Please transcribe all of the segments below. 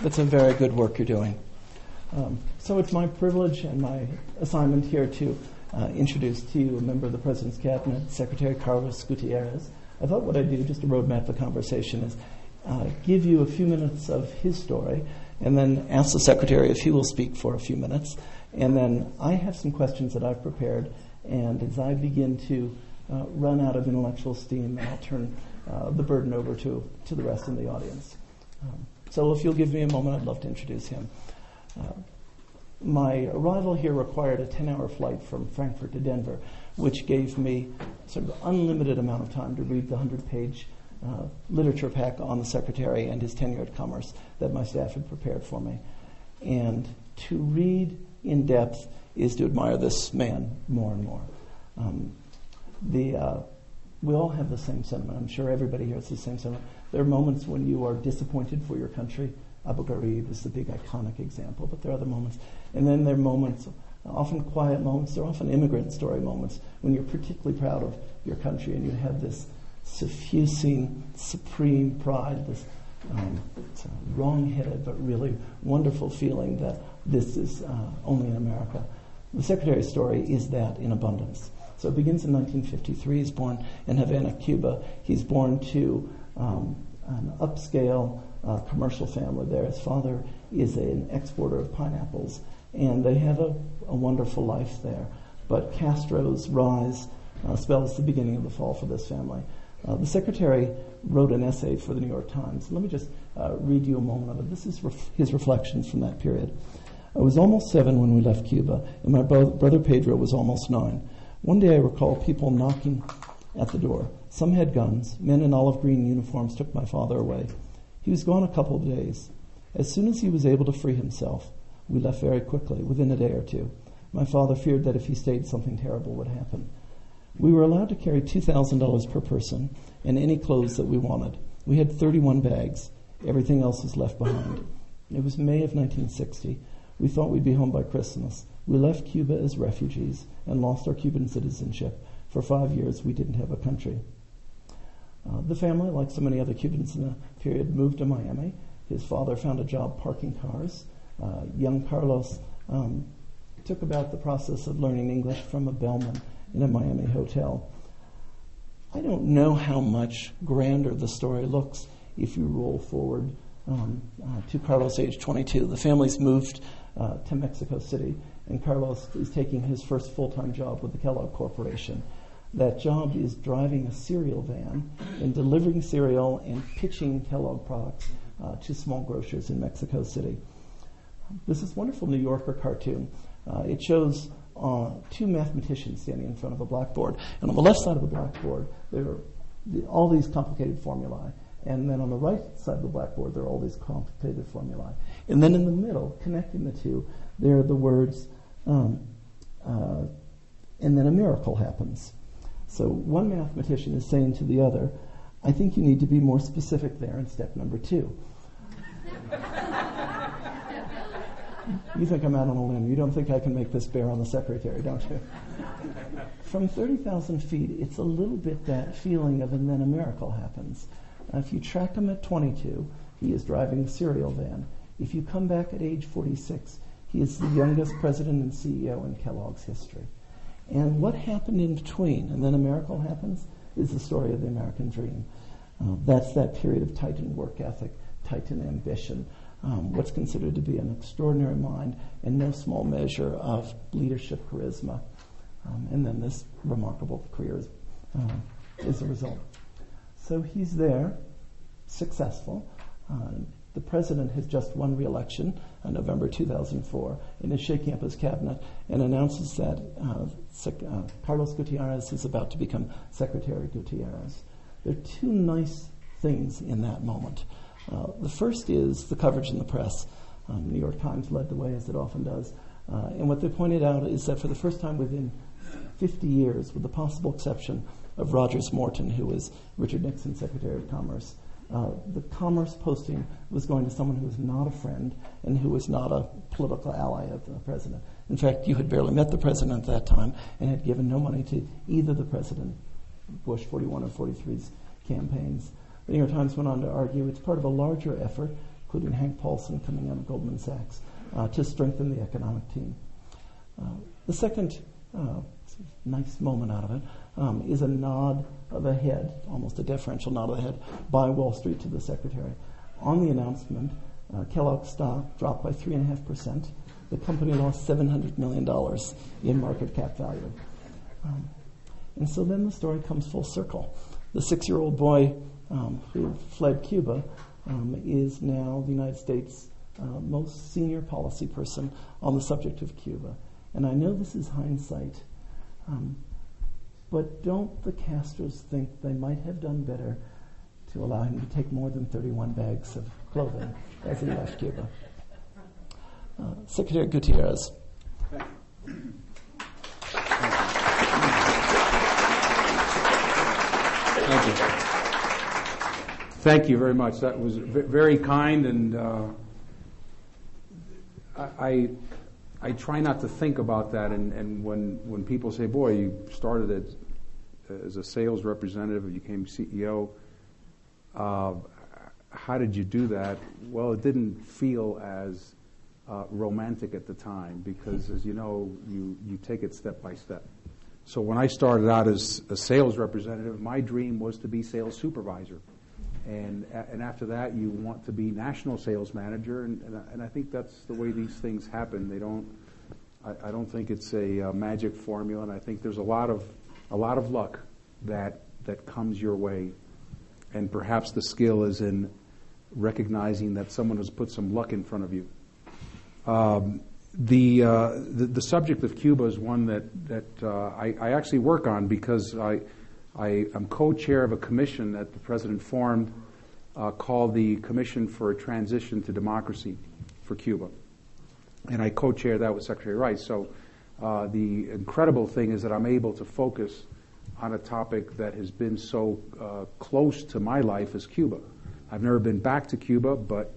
That's a very good work you're doing. So it's my privilege and my assignment here to introduce to you a member of the President's Cabinet, Secretary Carlos Gutierrez. I thought what I'd do, just to roadmap the conversation, is give you a few minutes of his story and then ask the Secretary if he will speak for a few minutes. And then I have some questions that I've prepared, and as I begin to run out of intellectual steam, I'll turn the burden over to the rest of the audience. So if you'll give me a moment, I'd love to introduce him. My arrival here required a 10-hour flight from Frankfurt to Denver, which gave me sort of unlimited amount of time to read the 100-page literature pack on the Secretary and his tenure at Commerce that my staff had prepared for me. And to read in depth is to admire this man more and more. We all have the same sentiment. I'm sure everybody here has the same sentiment. There are moments when you are disappointed for your country. Abu Ghraib is the big iconic example, but there are other moments. And then there are moments, often quiet moments, they're often immigrant story moments, when you're particularly proud of your country and you have this suffusing, supreme pride, this wrong-headed but really wonderful feeling that this is only in America. The Secretary's story is that in abundance. So it begins in 1953. He's born in Havana, Cuba. He's born to an upscale commercial family there. His father is an exporter of pineapples, and they have a wonderful life there. But Castro's rise spells the beginning of the fall for this family. The Secretary wrote an essay for the New York Times. Let me just read you a moment of it. This is his reflections from that period. I was almost 7 when we left Cuba, and my brother Pedro was almost 9. One day I recall people knocking at the door. Some had guns. Men in olive green uniforms took my father away. He was gone a couple of days. As soon as he was able to free himself, we left very quickly, within a day or two. My father feared that if he stayed, something terrible would happen. We were allowed to carry $2,000 per person and any clothes that we wanted. We had 31 bags. Everything else was left behind. It was May of 1960. We thought we'd be home by Christmas. We left Cuba as refugees and lost our Cuban citizenship. For 5 years, we didn't have a country. The family, like so many other Cubans in the period, moved to Miami. His father found a job parking cars. Young Carlos took about the process of learning English from a bellman in a Miami hotel. I don't know how much grander the story looks if you roll forward to Carlos, age 22. The family's moved to Mexico City, and Carlos is taking his first full-time job with the Kellogg Corporation. That job is driving a cereal van and delivering cereal and pitching Kellogg products to small grocers in Mexico City. This is a wonderful New Yorker cartoon. It shows two mathematicians standing in front of a blackboard. And on the left side of the blackboard, there are all these complicated formulae. And then on the right side of the blackboard, there are all these complicated formulae. And then in the middle, connecting the two, there are the words, and then a miracle happens. So one mathematician is saying to the other, I think you need to be more specific there in step number 2. You think I'm out on a limb. You don't think I can make this bear on the Secretary, don't you? From 30,000 feet, it's a little bit that feeling of, and then a miracle happens. If you track him at 22, he is driving a cereal van. If you come back at age 46, he is the youngest president and CEO in Kellogg's history. And what happened in between, and then a miracle happens, is the story of the American dream. That's that period of tightened work ethic, tightened ambition, what's considered to be an extraordinary mind, and no small measure of leadership charisma. And then this remarkable career is a result. So he's there, successful. The president has just won re-election in November 2004 and is shaking up his cabinet and announces that Carlos Gutierrez is about to become Secretary Gutierrez. There are two nice things in that moment. The first is the coverage in the press. New York Times led the way, as it often does. And what they pointed out is that for the first time within 50 years, with the possible exception of Rogers Morton, who was Richard Nixon's Secretary of Commerce, the Commerce posting was going to someone who was not a friend and who was not a political ally of the president. In fact, you had barely met the president at that time and had given no money to either the president, Bush 41 or 43's campaigns. The New York Times went on to argue it's part of a larger effort including Hank Paulson coming out of Goldman Sachs, to strengthen the economic team. The second nice moment out of it is a nod of the head, almost a deferential nod of the head, by Wall Street to the Secretary. On the announcement, Kellogg's stock dropped by 3.5%. The company lost $700 million in market cap value. And so then the story comes full circle. The 6-year-old boy who fled Cuba is now the United States' most senior policy person on the subject of Cuba. And I know this is hindsight, but don't the Castros think they might have done better to allow him to take more than 31 bags of clothing as he left Cuba? Secretary Gutierrez. Thank you. Thank you very much. That was very kind, and I try not to think about that. And when people say, "Boy, you started as a sales representative, you became CEO. How did you do that?" Well, it didn't feel as romantic at the time because, as you know, you take it step by step. So when I started out as a sales representative, my dream was to be sales supervisor. And after that, you want to be national sales manager, and I think that's the way these things happen. I don't think it's a magic formula, and I think there's a lot of luck that comes your way, and perhaps the skill is in recognizing that someone has put some luck in front of you. The subject of Cuba is one that I actually work on because I'm co-chair of a commission that the president formed called the Commission for a Transition to Democracy for Cuba. And I co-chair that with Secretary Rice. So the incredible thing is that I'm able to focus on a topic that has been so close to my life as Cuba. I've never been back to Cuba, but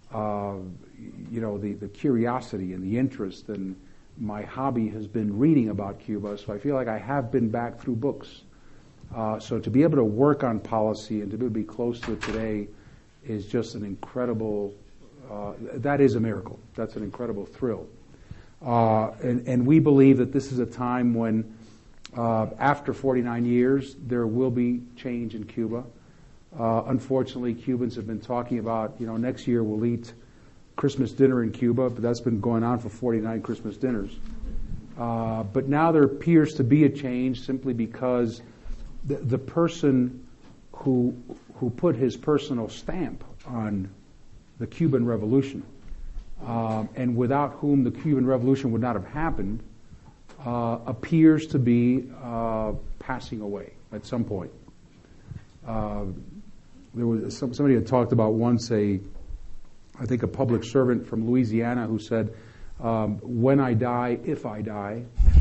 the curiosity and the interest and my hobby has been reading about Cuba, so I feel like I have been back through books. So to be able to work on policy and to be able to be close to it today is just an incredible, that is a miracle. That's an incredible thrill. And we believe that this is a time when, after 49 years, there will be change in Cuba. Unfortunately, Cubans have been talking about, next year we'll eat Christmas dinner in Cuba, but that's been going on for 49 Christmas dinners. But now there appears to be a change simply because the person who put his personal stamp on the Cuban Revolution, and without whom the Cuban Revolution would not have happened, appears to be passing away at some point. There was somebody had talked about once I think a public servant from Louisiana who said, "When I die, if I die,"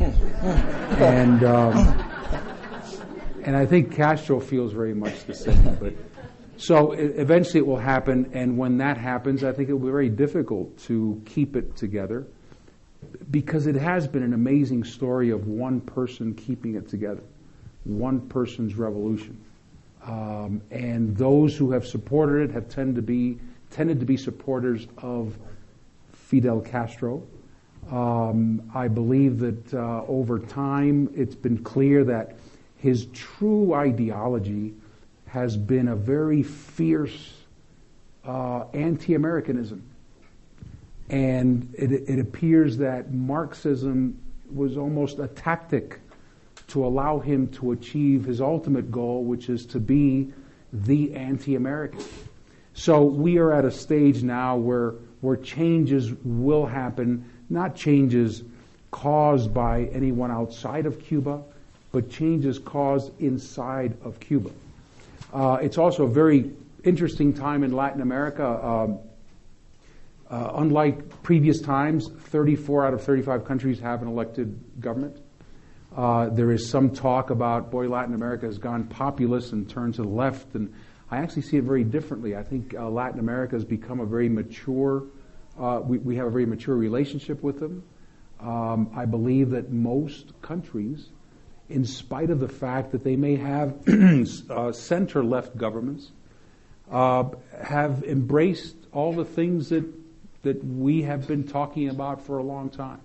and I think Castro feels very much the same. But so eventually it will happen, and when that happens, I think it will be very difficult to keep it together because it has been an amazing story of one person keeping it together, one person's revolution. And those who have supported it have tended to be supporters of Fidel Castro. I believe that over time it's been clear that his true ideology has been a very fierce anti-Americanism. And it appears that Marxism was almost a tactic to allow him to achieve his ultimate goal, which is to be the anti-American. So we are at a stage now where changes will happen, not changes caused by anyone outside of Cuba, but changes caused inside of Cuba. It's also a very interesting time in Latin America. Unlike previous times, 34 out of 35 countries have an elected government. There is some talk about, Latin America has gone populist and turned to the left, and I actually see it very differently. I think Latin America has become a very mature, we have a very mature relationship with them. I believe that most countries, in spite of the fact that they may have center-left governments, have embraced all the things that we have been talking about for a long time.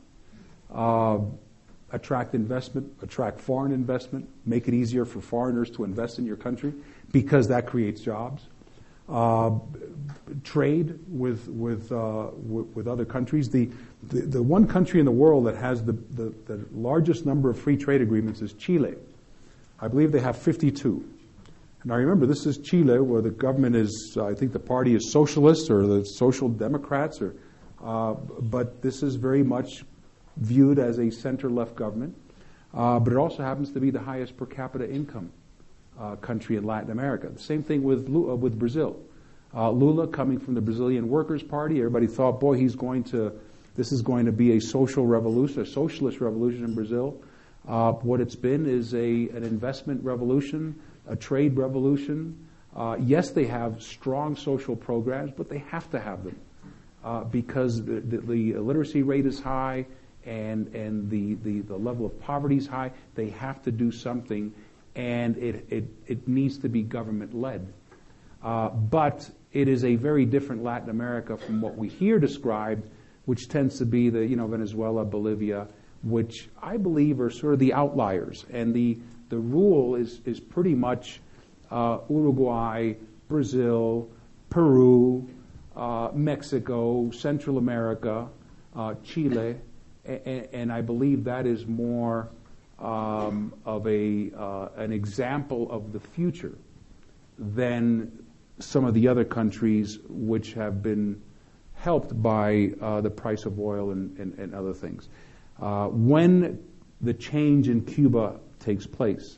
Attract investment, attract foreign investment, make it easier for foreigners to invest in your country because that creates jobs. Trade with other countries. The one country in the world that has the largest number of free trade agreements is Chile. I believe they have 52. Now remember, this is Chile, where the government is, I think the party is socialist or the Social Democrats, but this is very much viewed as a center-left government. But it also happens to be the highest per capita income country in Latin America. The same thing with Brazil. Lula, coming from the Brazilian Workers' Party, everybody thought, boy, this is going to be a social revolution, a socialist revolution in Brazil. What it's been is an investment revolution, a trade revolution. Yes, they have strong social programs, but they have to have them because the illiteracy rate is high and the level of poverty is high. They have to do something, and it needs to be government-led. But it is a very different Latin America from what we hear described, which tends to be the Venezuela, Bolivia, which I believe are sort of the outliers, and the rule is pretty much Uruguay, Brazil, Peru, Mexico, Central America, Chile, and I believe that is more of an example of the future than some of the other countries which have been helped by the price of oil and other things. When the change in Cuba takes place,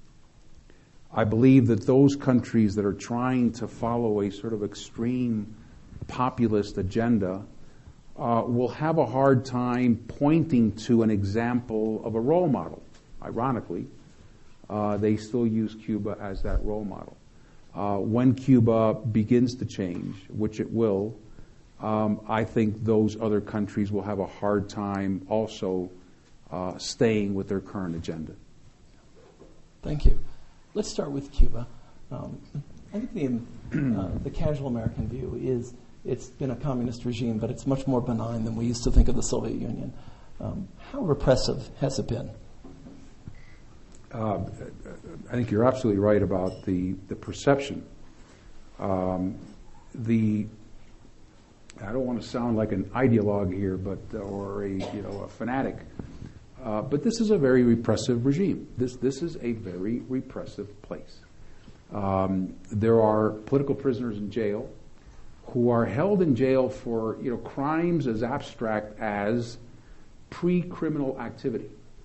I believe that those countries that are trying to follow a sort of extreme populist agenda will have a hard time pointing to an example of a role model. Ironically, they still use Cuba as that role model. When Cuba begins to change, which it will, I think those other countries will have a hard time also staying with their current agenda. Thank you. Let's start with Cuba. I think the casual American view is it's been a communist regime, but it's much more benign than we used to think of the Soviet Union. How repressive has it been? I think you're absolutely right about the perception. I don't want to sound like an ideologue here, or a fanatic. But this is a very repressive regime. This is a very repressive place. There are political prisoners in jail who are held in jail for crimes as abstract as pre-criminal activity.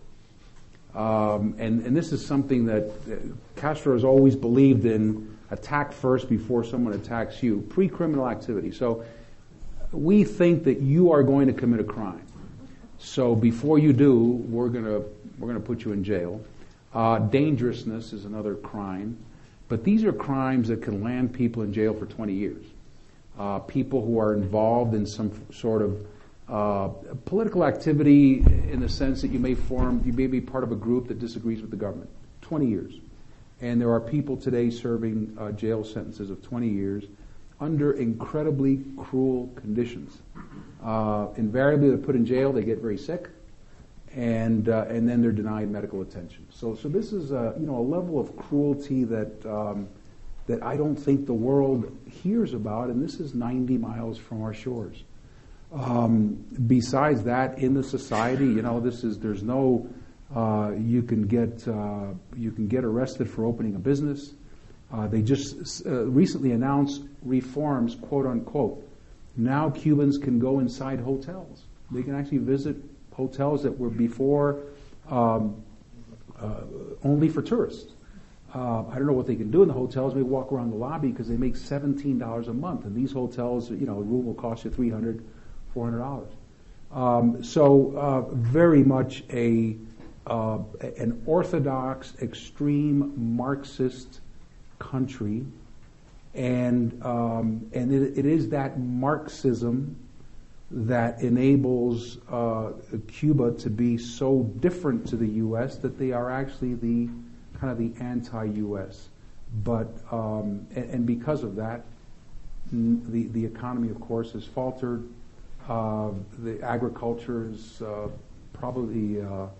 And this is something that Castro has always believed in: attack first before someone attacks you. Pre-criminal activity. So we think that you are going to commit a crime. So before you do, we're gonna put you in jail. Dangerousness is another crime, but these are crimes that can land people in jail for 20 years. People who are involved in some sort of political activity, in the sense that you may be part of a group that disagrees with the government. 20 years, and there are people today serving jail sentences of 20 years under incredibly cruel conditions. Invariably, they're put in jail, they get very sick, and then they're denied medical attention. So this is a level of cruelty that I don't think the world hears about, and this is 90 miles from our shores. Besides that, in the society, there's no you can get arrested for opening a business. They just recently announced reforms, quote unquote. Now Cubans can go inside hotels. They can actually visit hotels that were before only for tourists. I don't know what they can do in the hotels. They walk around the lobby because they make $17 a month. And these hotels, a room will cost you $300, $400. So very much an orthodox, extreme Marxist country. And it is that Marxism that enables Cuba to be so different to the U.S. that they are actually the anti-U.S. But and because of that, the economy, of course, has faltered. The agriculture is probably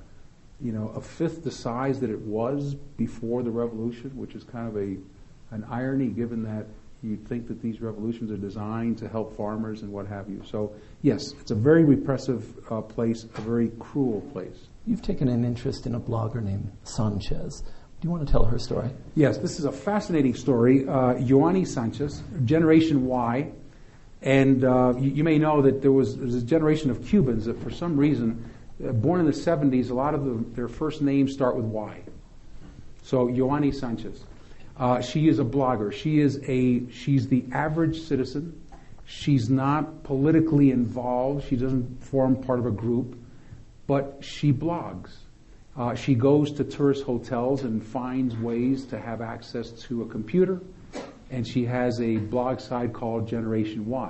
a fifth the size that it was before the revolution, which is kind of an irony, given that you'd think that these revolutions are designed to help farmers and what have you. So yes, it's a very repressive place, a very cruel place. You've taken an interest in a blogger named Sanchez. Do you want to tell her story? Yes, this is a fascinating story. Yoani Sanchez, Generation Y. And you may know that there's a generation of Cubans that for some reason, born in the 70s, a lot of their first names start with Y. So Yoani Sanchez. She is a blogger. She's the average citizen. She's not politically involved. She doesn't form part of a group, but she blogs. She goes to tourist hotels and finds ways to have access to a computer, and she has a blog site called Generation Y.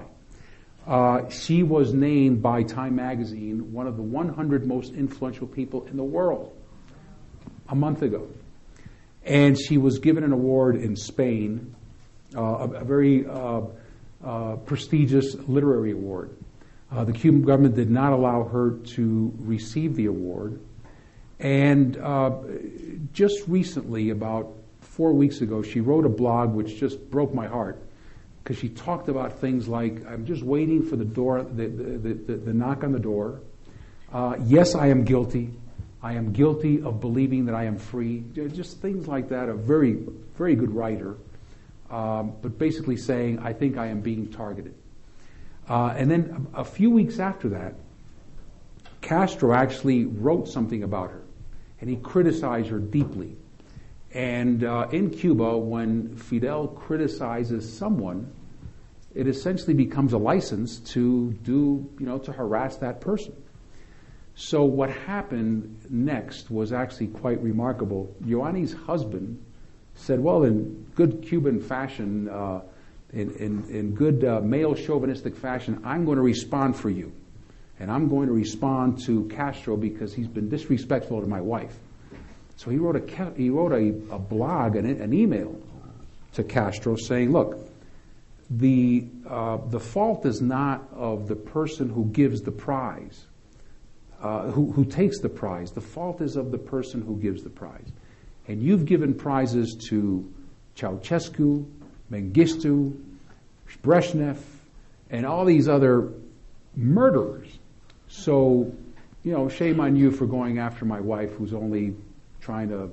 She was named by Time Magazine one of the 100 most influential people in the world a month ago. And she was given an award in Spain, a very prestigious literary award. The Cuban government did not allow her to receive the award. And just recently, about 4 weeks ago, she wrote a blog which just broke my heart, because she talked about things like, I'm just waiting for the door, the knock on the door. Yes, I am guilty. I am guilty of believing that I am free. Just things like that. A very, very good writer, but basically saying, I think I am being targeted. And then a few weeks after that, Castro actually wrote something about her, and he criticized her deeply. And in Cuba, when Fidel criticizes someone, it essentially becomes a license to to harass that person. So what happened next was actually quite remarkable. Yoani's husband said, well, in good Cuban fashion, in good male chauvinistic fashion, I'm going to respond for you. And I'm going to respond to Castro because he's been disrespectful to my wife. So he wrote a blog, an email to Castro saying, look, the fault is not of the person who gives the prize, who takes the prize. The fault is of the person who gives the prize. And you've given prizes to Ceausescu, Mengistu, Brezhnev, and all these other murderers. So, shame on you for going after my wife, who's only trying to,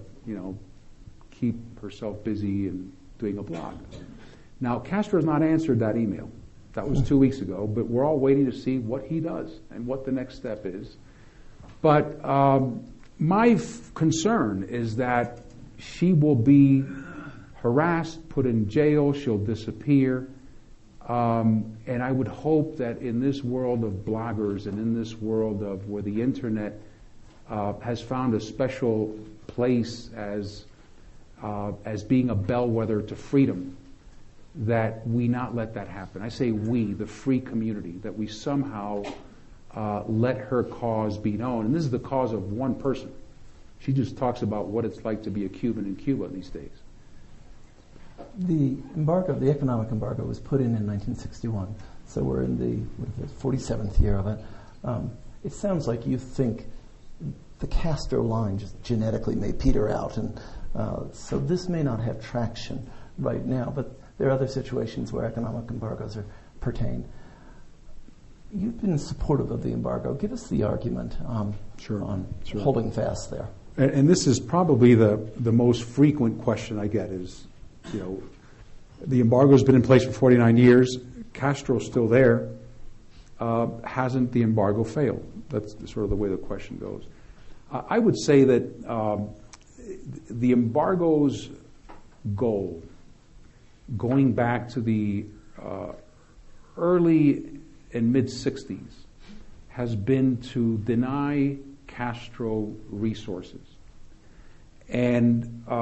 keep herself busy and doing a blog. Now, Castro has not answered that email. That was 2 weeks ago, but we're all waiting to see what he does and what the next step is. But my concern is that she will be harassed, put in jail, she'll disappear. And I would hope that in this world of bloggers and in this world of where the internet has found a special place as being a bellwether to freedom, that we not let that happen. I say we, the free community, that we somehow let her cause be known. And this is the cause of one person. She just talks about what it's like to be a Cuban in Cuba these days. The embargo, the economic embargo, was put in 1961, so we're in the 47th year of it. It sounds like you think the Castro line just genetically may peter out, and so this may not have traction right now, but there are other situations where economic embargoes pertain. You've been supportive of the embargo. Give us the argument on holding fast there. And this is probably the most frequent question I get is, the embargo's been in place for 49 years. Castro's still there. Hasn't the embargo failed? That's sort of the way the question goes. I would say that the embargo's goal, going back to the early and mid-'60s, has been to deny Castro resources. And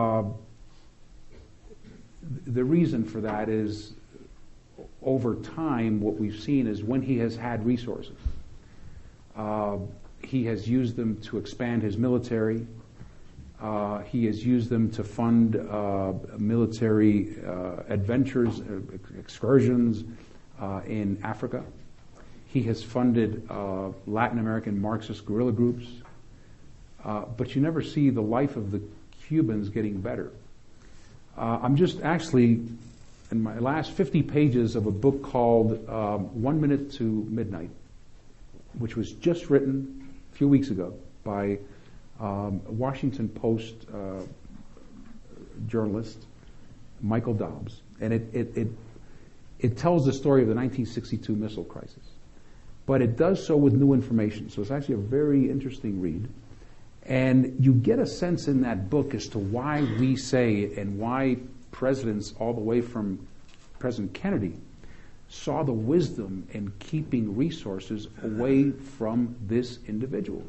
the reason for that is, over time, what we've seen is when he has had resources, he has used them to expand his military. He has used them to fund military adventures, excursions in Africa. He has funded Latin American Marxist guerrilla groups. But you never see the life of the Cubans getting better. I'm just actually in my last 50 pages of a book called 1 Minute to Midnight, which was just written a few weeks ago by Washington Post journalist Michael Dobbs, and it tells the story of the 1962 missile crisis, but it does so with new information. So it's actually a very interesting read, and you get a sense in that book as to why we say and why presidents all the way from President Kennedy saw the wisdom in keeping resources away from this individual.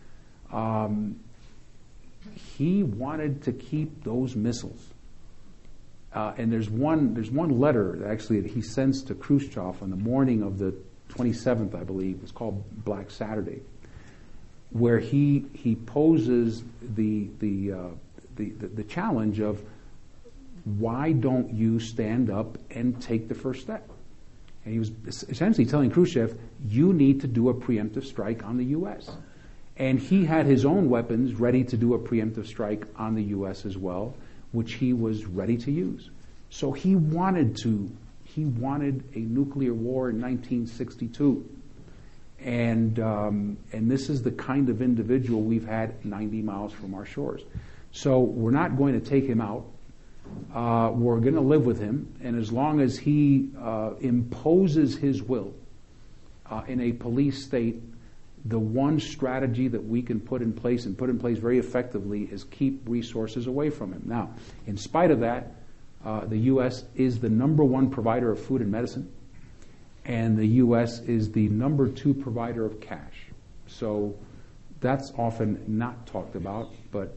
He wanted to keep those missiles. And there's one letter that actually he sends to Khrushchev on the morning of the 27th, I believe. It's called Black Saturday, where he poses the challenge of, why don't you stand up and take the first step? And he was essentially telling Khrushchev, you need to do a preemptive strike on the U.S. And he had his own weapons ready to do a preemptive strike on the U.S. as well, which he was ready to use. So he wanted a nuclear war in 1962. And this is the kind of individual we've had 90 miles from our shores. So we're not going to take him out. We're going to live with him, and as long as he imposes his will in a police state, the one strategy that we can put in place very effectively is keep resources away from him. Now, in spite of that, the U.S. is the number one provider of food and medicine, and the U.S. is the number two provider of cash. So that's often not talked about, but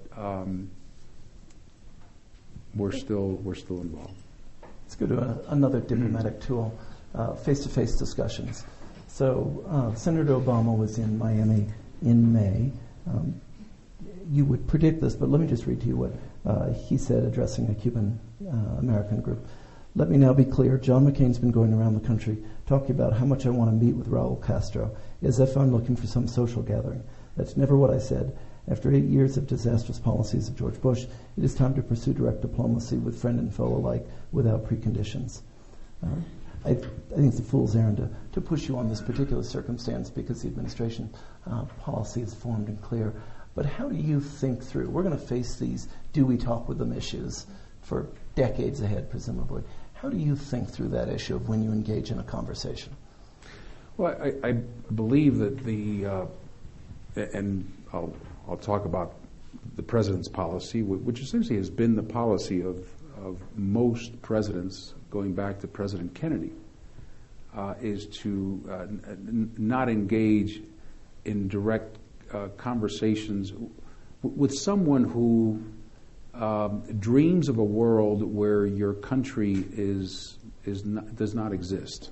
we're still involved. Let's go to another diplomatic tool, face-to-face discussions. So Senator Obama was in Miami in May. You would predict this, but let me just read to you what he said addressing a Cuban American group. Let me now be clear. John McCain's been going around the country talking about how much I want to meet with Raul Castro, as if I'm looking for some social gathering. That's never what I said. After 8 years of disastrous policies of George Bush, it is time to pursue direct diplomacy with friend and foe alike without preconditions. I think it's a fool's errand to push you on this particular circumstance because the administration policy is formed and clear. But how do you think through? We're going to face these do we talk with them issues for decades ahead, presumably. How do you think through that issue of when you engage in a conversation? Well, I believe that and I'll talk about the president's policy, which essentially has been the policy of most presidents going back to President Kennedy, is to not engage in direct conversations with someone who dreams of a world where your country does not exist.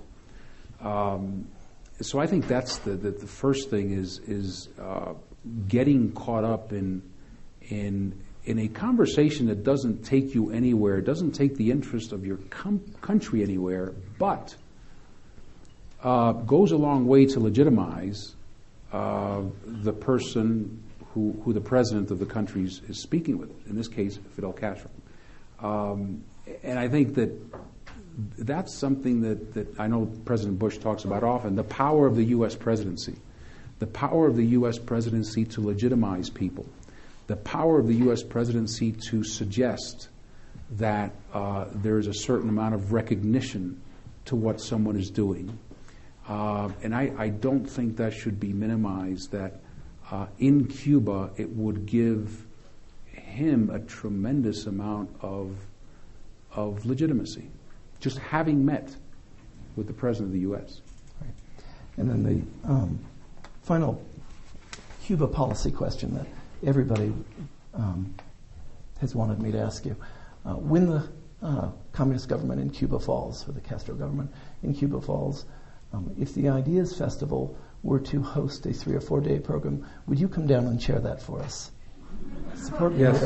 So I think that's the first thing is getting caught up in a conversation that doesn't take you anywhere, doesn't take the interest of your country anywhere, but goes a long way to legitimize the person who the president of the country is speaking with, in this case, Fidel Castro. And I think that's something that I know President Bush talks about often, the power of the U.S. presidency. The power of the U.S. presidency to legitimize people. The power of the U.S. presidency to suggest that there is a certain amount of recognition to what someone is doing. And I don't think that should be minimized, that in Cuba it would give him a tremendous amount of legitimacy, just having met with the President of the U.S. Right. And then the final Cuba policy question that everybody has wanted me to ask you. When the communist government in Cuba falls, or the Castro government in Cuba falls, if the Ideas Festival were to host a 3 or 4 day program, would you come down and chair that for us? Support me. Yes.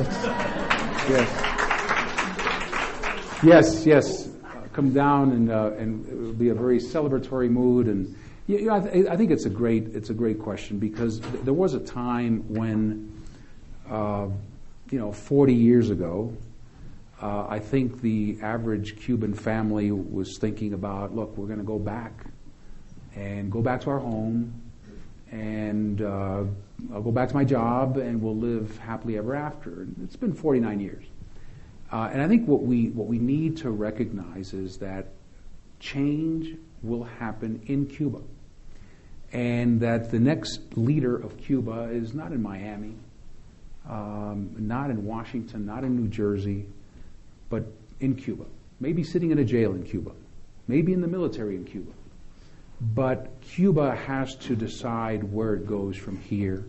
Yes. Yes. Come down and it will be a very celebratory mood, and I think it's a great question, because there was a time when 40 years ago, I think the average Cuban family was thinking about, look, we're going to go back to our home, and I'll go back to my job, and we'll live happily ever after. And it's been 49 years. And I think what we need to recognize is that change will happen in Cuba, and that the next leader of Cuba is not in Miami, not in Washington, not in New Jersey, but in Cuba. Maybe sitting in a jail in Cuba, maybe in the military in Cuba. But Cuba has to decide where it goes from here.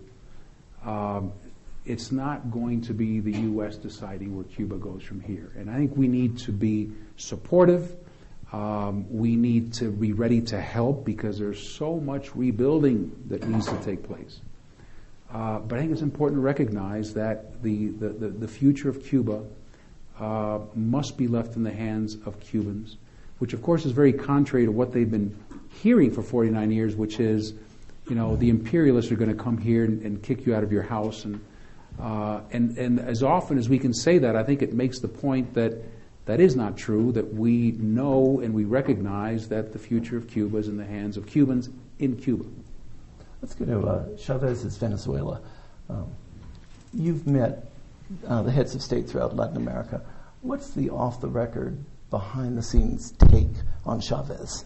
It's not going to be the U.S. deciding where Cuba goes from here. And I think we need to be supportive. We need to be ready to help, because there's so much rebuilding that needs to take place. But I think it's important to recognize that the future of Cuba must be left in the hands of Cubans, which of course is very contrary to what they've been hearing for 49 years, which is, the imperialists are going to come here and kick you out of your house. And as often as we can say that, I think it makes the point that is not true, that we know and we recognize that the future of Cuba is in the hands of Cubans in Cuba. Let's go to Chavez's Venezuela. You've met the heads of state throughout Latin America. What's the off-the-record, behind-the-scenes take on Chavez?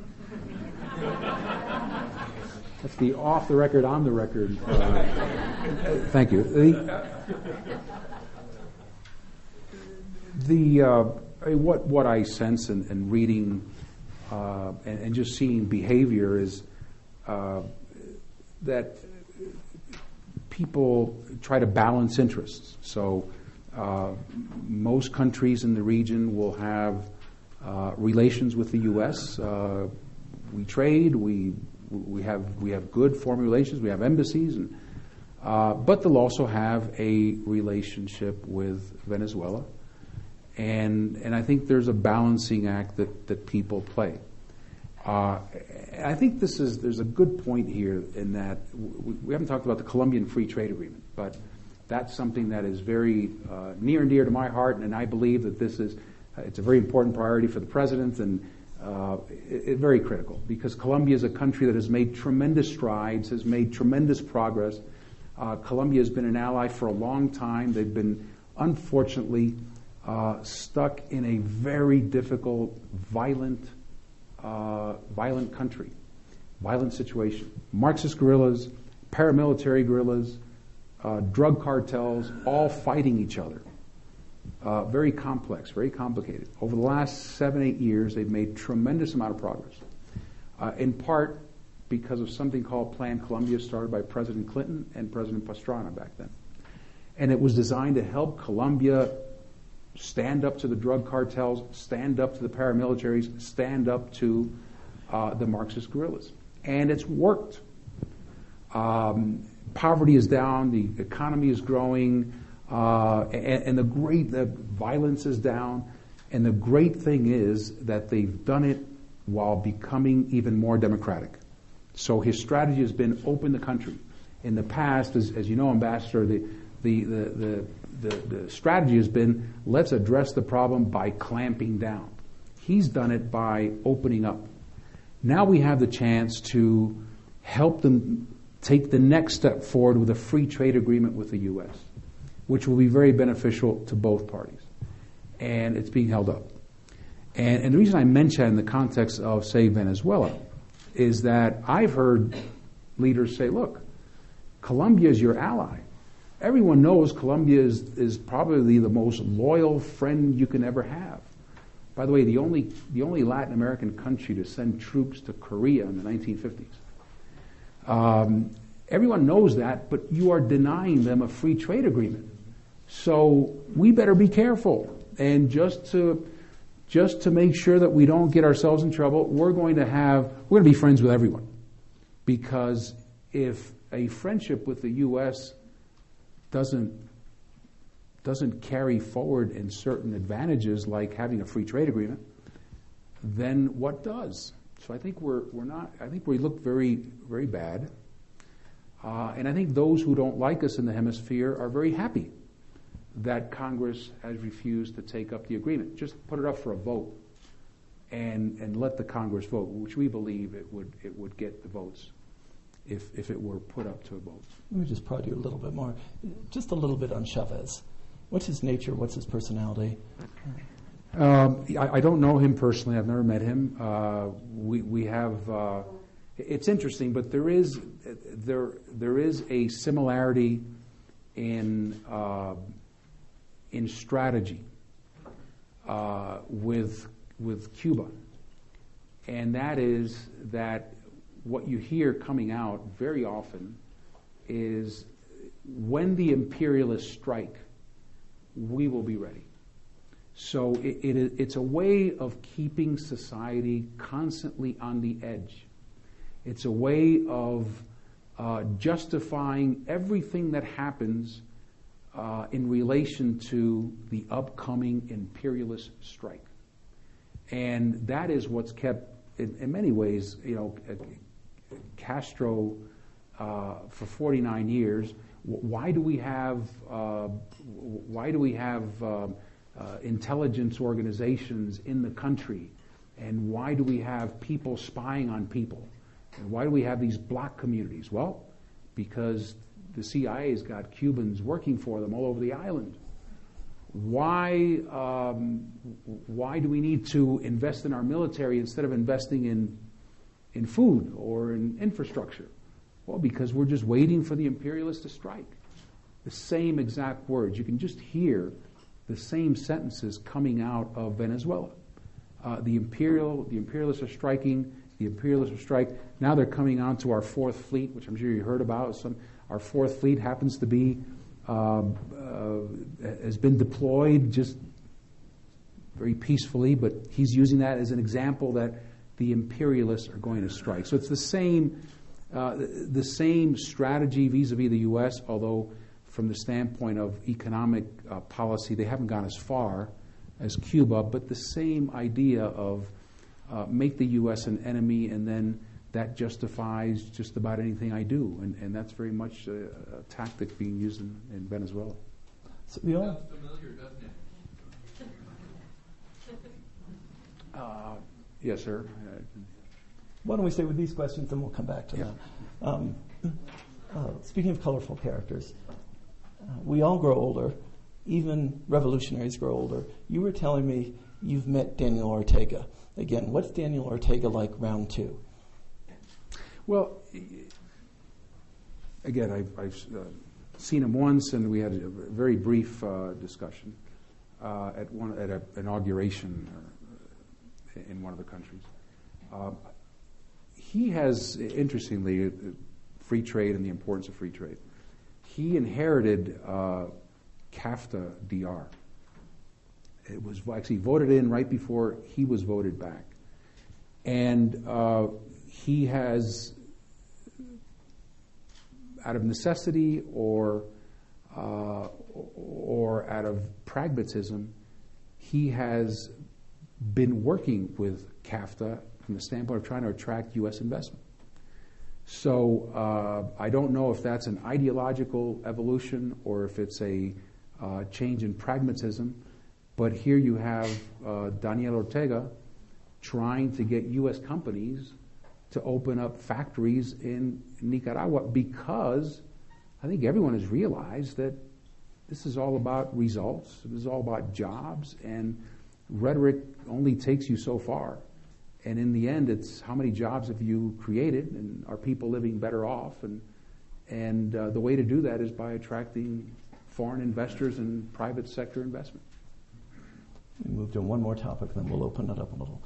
That's the off-the-record, on-the-record. Thank you. What I sense in reading and just seeing behavior is that people try to balance interests. So most countries in the region will have relations with the U.S. We trade. We have good foreign relations. We have embassies, but they'll also have a relationship with Venezuela, and I think there's a balancing act that people play. I think there's a good point here in that we haven't talked about the Colombian Free Trade Agreement, but that's something that is very near and dear to my heart, and I believe that it's a very important priority for the president, and very critical, because Colombia is a country that has made tremendous strides, has made tremendous progress. Colombia has been an ally for a long time. They've been, unfortunately, stuck in a very difficult, violent country, violent situation. Marxist guerrillas, paramilitary guerrillas, drug cartels, all fighting each other. Very complex, very complicated. Over the last 7-8 years, they've made tremendous amount of progress, in part because of something called Plan Colombia, started by President Clinton and President Pastrana back then. And it was designed to help Colombia stand up to the drug cartels, stand up to the paramilitaries, stand up to the Marxist guerrillas. And it's worked. Poverty is down, the economy is growing, and the violence is down. And the great thing is that they've done it while becoming even more democratic. So his strategy has been open the country. In the past, as you know, Ambassador, the strategy has been, let's address the problem by clamping down. He's done it by opening up. Now we have the chance to help them take the next step forward with a free trade agreement with the U.S., which will be very beneficial to both parties. And it's being held up. And the reason I mention it in the context of, say, Venezuela, is that I've heard leaders say, look, Colombia is your ally. Everyone knows Colombia is probably the most loyal friend you can ever have. By the way, the only Latin American country to send troops to Korea in the 1950s. Everyone knows that, but you are denying them a free trade agreement. So we better be careful. And just to make sure that we don't get ourselves in trouble, we're going to be friends with everyone. Because if a friendship with the U.S. doesn't carry forward in certain advantages like having a free trade agreement, then what does? So I think I think we look very, very bad. And I think those who don't like us in the hemisphere are very happy that Congress has refused to take up the agreement. Just put it up for a vote and let the Congress vote, which we believe it would get the votes if it were put up to a vote. Let me just prod you a little bit more. Just a little bit on Chavez. What's his nature? What's his personality? I don't know him personally. I've never met him. We have. It's interesting, but there is a similarity in strategy with Cuba, and that is that what you hear coming out very often is when the imperialists strike, we will be ready. So it's a way of keeping society constantly on the edge. It's a way of justifying everything that happens in relation to the upcoming imperialist strike. And that is what's kept, in many ways, Castro for 49 years. Why do we have intelligence organizations in the country, and why do we have people spying on people, and why do we have these black communities? Well, because the CIA's got Cubans working for them all over the island. Why do we need to invest in our military instead of investing in food or in infrastructure? Well, because we're just waiting for the imperialists to strike. The same exact words. You can just hear the same sentences coming out of Venezuela. The imperialists are striking. The imperialists will strike. Now they're coming on to our fourth fleet, which I'm sure you heard about. Our fourth fleet happens to be has been deployed just very peacefully, but he's using that as an example that the imperialists are going to strike. So it's the same strategy vis-a-vis the U.S., although from the standpoint of economic policy, they haven't gone as far as Cuba, but the same idea of make the U.S. an enemy, and then that justifies just about anything I do. And that's very much a tactic being used in Venezuela. So sounds familiar, doesn't it? Yes, sir. Why don't we stay with these questions, and we'll come back to them. Speaking of colorful characters, we all grow older. Even revolutionaries grow older. You were telling me you've met Daniel Ortega. Again, what's Daniel Ortega like round two? Well, again, I've seen him once, and we had a very brief discussion at an inauguration in one of the countries. He has, interestingly, free trade and the importance of free trade. He inherited CAFTA DR. It was actually voted in right before he was voted back. And he has, out of necessity or out of pragmatism, he has been working with CAFTA from the standpoint of trying to attract U.S. investment. So I don't know if that's an ideological evolution or if it's a change in pragmatism, but here you have Daniel Ortega trying to get U.S. companies to open up factories in Nicaragua, because I think everyone has realized that this is all about results, this is all about jobs, and rhetoric only takes you so far. And in the end, it's how many jobs have you created, and are people living better off? And the way to do that is by attracting foreign investors and private sector investment. We move to one more topic, then we'll open it up a little.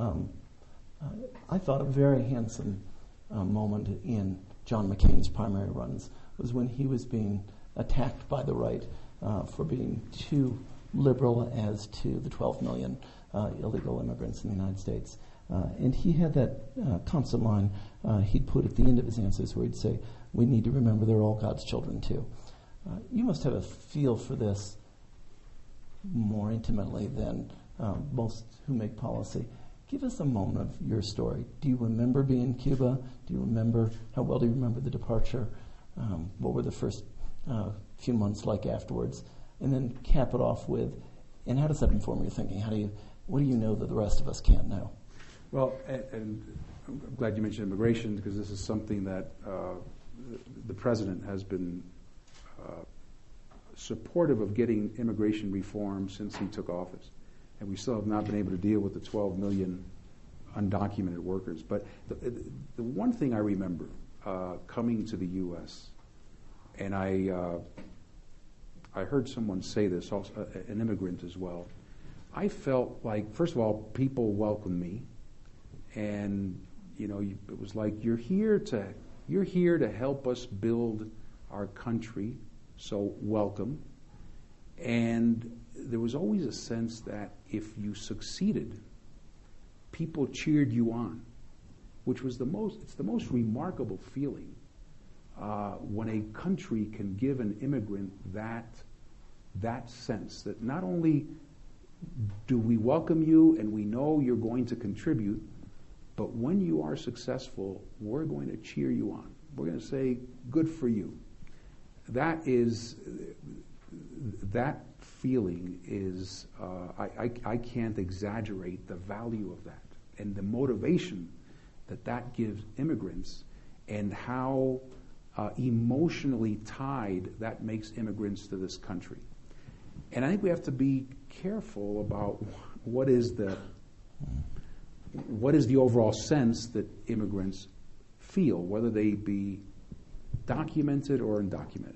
I thought a very handsome moment in John McCain's primary runs was when he was being attacked by the right for being too liberal as to the 12 million illegal immigrants in the United States. And he had that constant line he'd put at the end of his answers where he'd say, we need to remember they're all God's children too. You must have a feel for this more intimately than most who make policy. Give us a moment of your story. Do you remember being in Cuba? Do you remember, how well do you remember the departure? What were the first few months like afterwards? And then cap it off with, and how does that inform your thinking? What do you know that the rest of us can't know? Well, and I'm glad you mentioned immigration, because this is something that the president has been supportive of getting immigration reform since he took office. And we still have not been able to deal with the 12 million undocumented workers. But the one thing I remember coming to the U.S., and I heard someone say this, also an immigrant as well, I felt like, first of all, people welcomed me. And, it was like, you're here to help us build our country, so welcome. And there was always a sense that if you succeeded, people cheered you on, which was it's the most remarkable feeling when a country can give an immigrant that sense that not only do we welcome you and we know you're going to contribute, but when you are successful, we're going to cheer you on. We're going to say, good for you. That feeling is, I can't exaggerate the value of that and the motivation that gives immigrants, and how emotionally tied that makes immigrants to this country. And I think we have to be careful about what is the overall sense that immigrants feel, whether they be documented or undocumented.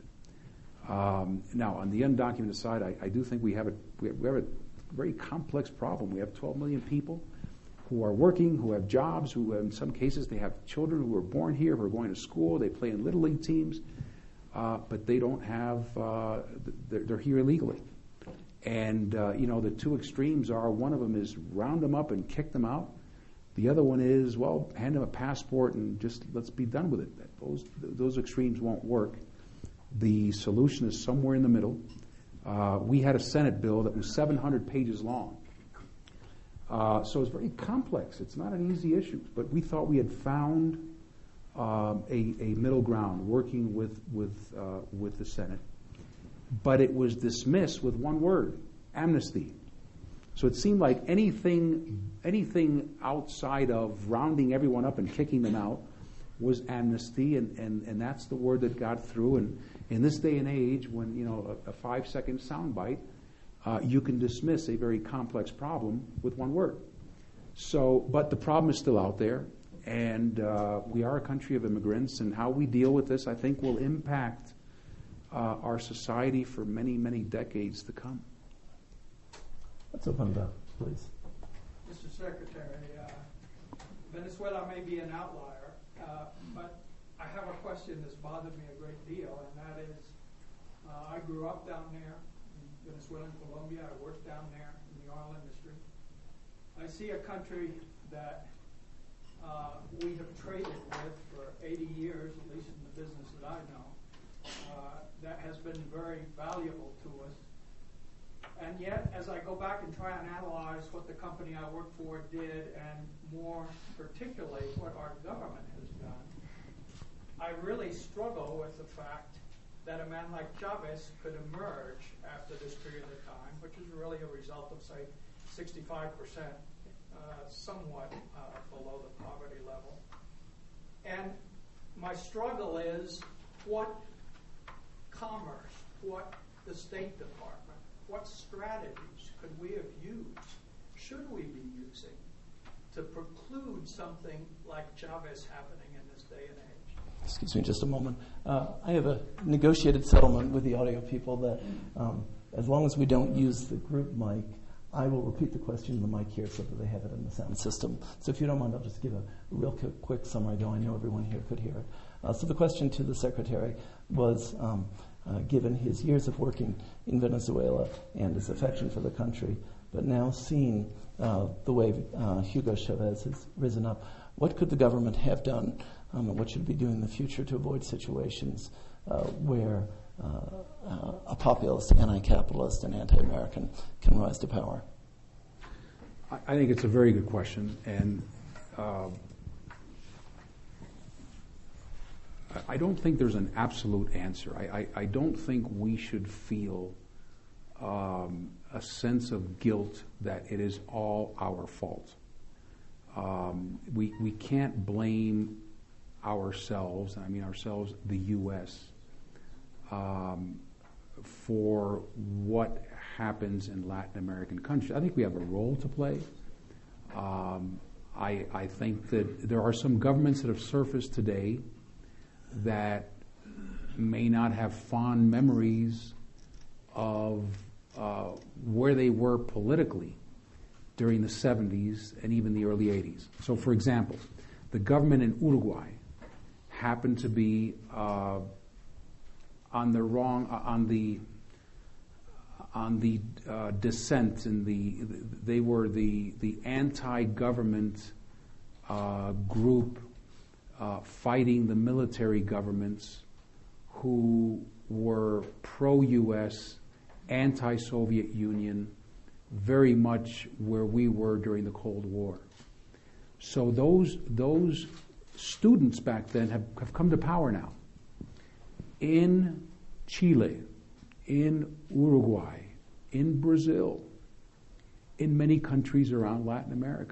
Now, on the undocumented side, I do think we have a very complex problem. We have 12 million people who are working, who have jobs, who in some cases they have children who are born here, who are going to school, they play in Little League teams, but they don't have, they're here illegally. And, the two extremes are, one of them is round them up and kick them out. The other one is, well, hand them a passport and just let's be done with it. Those extremes won't work. The solution is somewhere in the middle. We had a Senate bill that was 700 pages long. So it's very complex. It's not an easy issue. But we thought we had found a middle ground working with the Senate. But it was dismissed with one word: amnesty. So it seemed like anything outside of rounding everyone up and kicking them out was amnesty, and that's the word that got through. And in this day and age, when a 5-second soundbite, you can dismiss a very complex problem with one word. So, but the problem is still out there, and we are a country of immigrants, and how we deal with this, I think, will impact our society for many, many decades to come. Let's open it up, please. Mr. Secretary, Venezuela may be an outlier, but I have a question that's bothered me a great deal, and that is, I grew up down there in Venezuela and Colombia. I worked down there in the oil industry. I see a country that we have traded with for 80 years, at least in the business that I know, that has been very valuable to us. And yet, as I go back and try and analyze what the company I work for did, and more particularly what our government has done, I really struggle with the fact that a man like Chavez could emerge after this period of time, which is really a result of, say, 65%, somewhat below the poverty level. And my struggle is what commerce, what the State Department, what strategies could we have used, should we be using, to preclude something like Chavez happening in this day and age? Excuse me just a moment. I have a negotiated settlement with the audio people that as long as we don't use the group mic, I will repeat the question in the mic here so that they have it in the sound system. So if you don't mind, I'll just give a real quick summary, though I know everyone here could hear it. So the question to the Secretary was, given his years of working in Venezuela and his affection for the country, but now seeing the way Hugo Chavez has risen up, what could the government have done, and what should it be doing in the future to avoid situations where populist, anti-capitalist, and anti-American can rise to power? I think it's a very good question, and I don't think there's an absolute answer. I don't think we should feel a sense of guilt that it is all our fault. We can't blame ourselves, the U.S., for what happens in Latin American countries. I think we have a role to play. I think that there are some governments that have surfaced today that may not have fond memories of where they were politically during the 70s and even the early 80s. So, for example, the government in Uruguay happened to be on the dissent, and they were the anti-government group fighting the military governments who were pro-U.S., anti-Soviet Union, very much where we were during the Cold War. So those students back then have come to power now. In Chile, in Uruguay, in Brazil, in many countries around Latin America.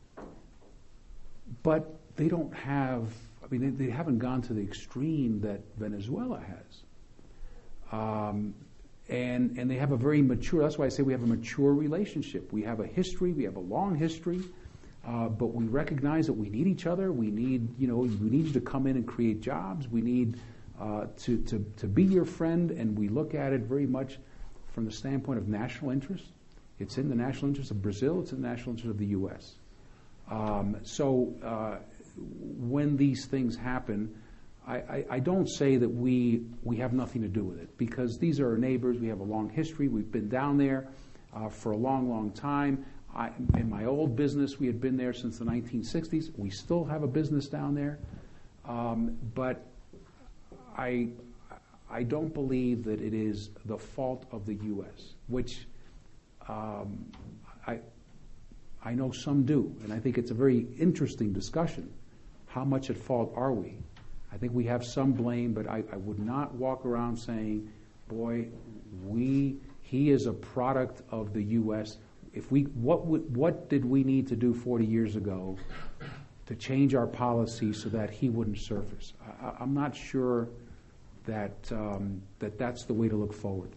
But they don't have, they haven't gone to the extreme that Venezuela has. And they have a very mature, that's why I say we have a mature relationship. We have a history, we have a long history, but we recognize that we need each other. We need you to come in and create jobs. We need to be your friend, and we look at it very much from the standpoint of national interest. It's in the national interest of Brazil, it's in the national interest of the U.S. So when these things happen, I don't say that we have nothing to do with it, because these are our neighbors. We have a long history. We've been down there for a long, long time. In my old business, we had been there since the 1960s. We still have a business down there. But I don't believe that it is the fault of the U.S., which I know some do. And I think it's a very interesting discussion. How much at fault are we? I think we have some blame, but I would not walk around saying, boy, he is a product of the U.S. What did we need to do 40 years ago to change our policy so that he wouldn't surface? I'm not sure that that's the way to look forward.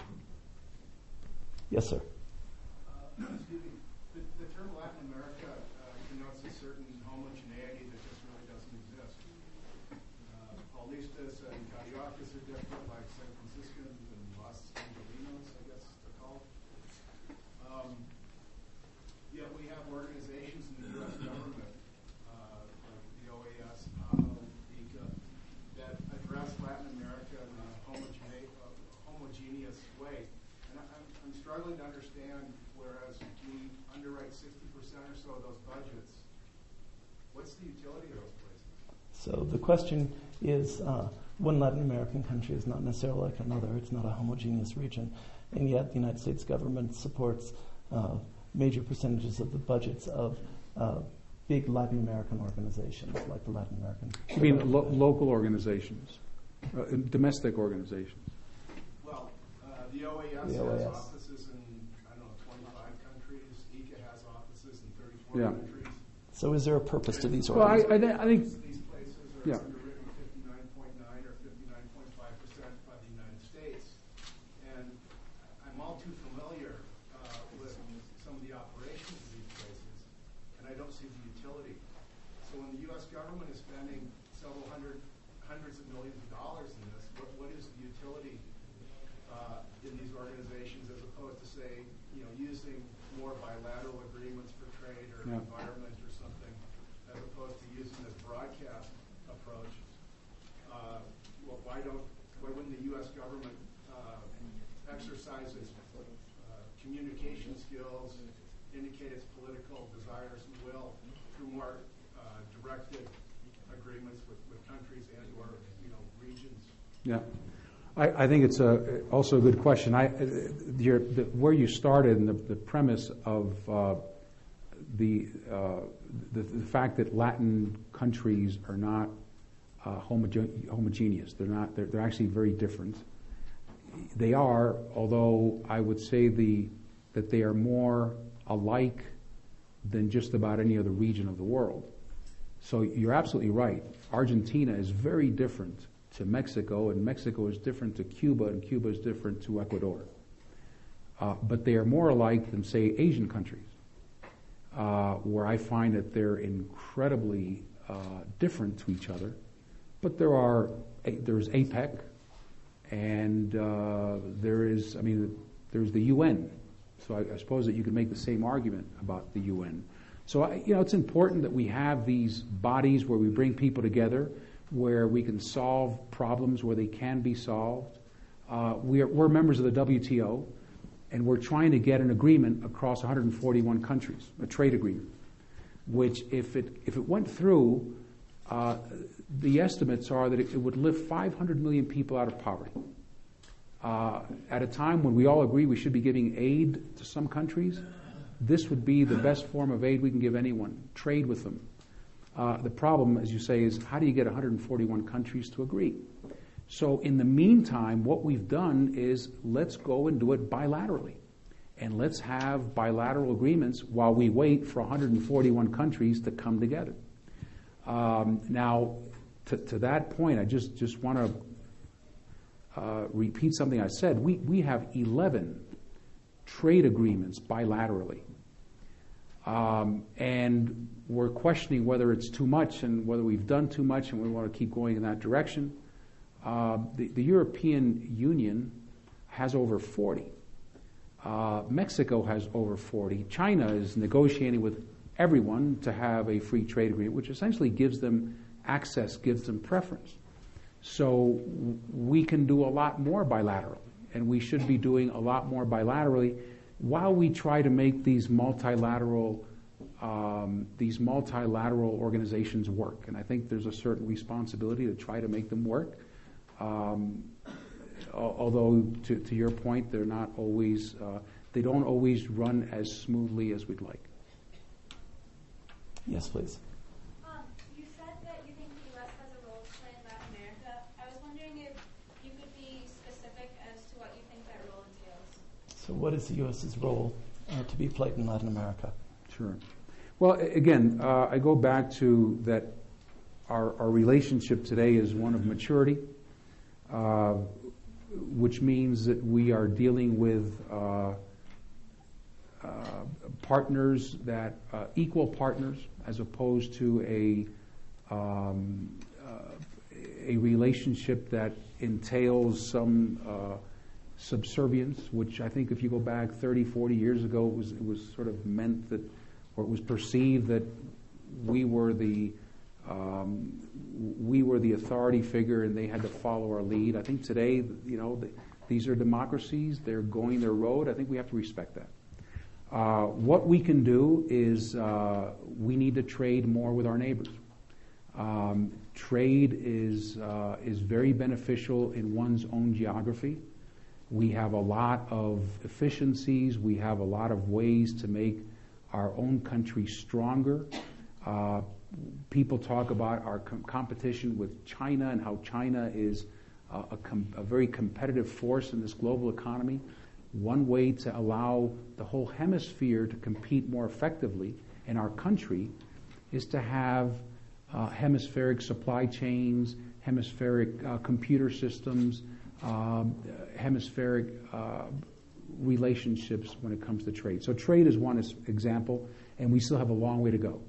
Yes, sir. Excuse me. The term Latin America connotes a certain homogeneity that just really doesn't exist. Paulistas and Cariocas are different, like San Franciscans and Los Angelinos, I guess they're called. Yet we have organizations in the U.S. government, like the OAS, ICA, that address Latin America in a homogeneous way. And I'm struggling to understand, whereas we underwrite 60% or so of those budgets, what's the utility of those places? So the question is, one Latin American country is not necessarily like another. It's not a homogeneous region. And yet the United States government supports major percentages of the budgets of big Latin American organizations, like the Latin American. You mean local organizations, domestic organizations? Well, the OAS has offices in, 25 countries. ICA has offices in 34 countries. So is there a purpose to these organizations? organizations? I think these places are underwritten 59.9 or 59.5% by the United States. And I'm all too familiar with some of the operations of these places, and I don't see the utility. So when the U.S. government is spending several hundreds of millions of dollars in this, what is the utility in these organizations, as opposed to, say, using more bilateral agreements for trade or environment or something, as opposed to using this broadcast approach? Why wouldn't the U.S. government exercise its communication skills, indicate its political desires and will through more directed agreements with countries and or regions? Yeah. I think it's also a good question. Where you started and the premise of the fact that Latin countries are not homogeneous. They're actually very different. They are, although I would say that they are more alike than just about any other region of the world. So you're absolutely right. Argentina is very different to Mexico, and Mexico is different to Cuba, and Cuba is different to Ecuador. But they are more alike than, say, Asian countries, where I find that they're incredibly different to each other. But there's APEC, and there's the UN. So I suppose that you could make the same argument about the UN. So it's important that we have these bodies where we bring people together, where we can solve problems where they can be solved. We're members of the WTO, and we're trying to get an agreement across 141 countries, a trade agreement, which if it went through, the estimates are that it would lift 500 million people out of poverty. At a time when we all agree we should be giving aid to some countries, this would be the best form of aid we can give anyone. Trade with them. The problem, as you say, is how do you get 141 countries to agree? So in the meantime, what we've done is let's go and do it bilaterally. And let's have bilateral agreements while we wait for 141 countries to come together. Now, to that point, I just want to repeat something I said. We have 11 trade agreements bilaterally. And we're questioning whether it's too much and whether we've done too much and we want to keep going in that direction. The European Union has over 40. Mexico has over 40. China is negotiating with everyone to have a free trade agreement, which essentially gives them access, gives them preference. So we can do a lot more bilaterally, and we should be doing a lot more bilaterally while we try to make these multilateral organizations work. And I think there's a certain responsibility to try to make them work. Although, to your point, they're not always, they don't always run as smoothly as we'd like. Yes, please. You said that you think the U.S. has a role to play in Latin America. I was wondering if you could be specific as to what you think that role entails. So what is the U.S.'s role to be played in Latin America? Sure. Well, again, I go back to that our relationship today is one of maturity, which means that we are dealing with partners that equal partners, as opposed to a relationship that entails some subservience, which I think if you go back 30, 40 years ago, it was sort of meant that, or it was perceived that we were the authority figure and they had to follow our lead. I think today, these are democracies. They're going their road. I think we have to respect that. What we can do is we need to trade more with our neighbors. Trade is very beneficial in one's own geography. We have a lot of efficiencies. We have a lot of ways to make our own country stronger. People talk about our competition with China and how China is a very competitive force in this global economy. One way to allow the whole hemisphere to compete more effectively in our country is to have hemispheric supply chains, hemispheric computer systems, hemispheric relationships when it comes to trade. So trade is one example, and we still have a long way to go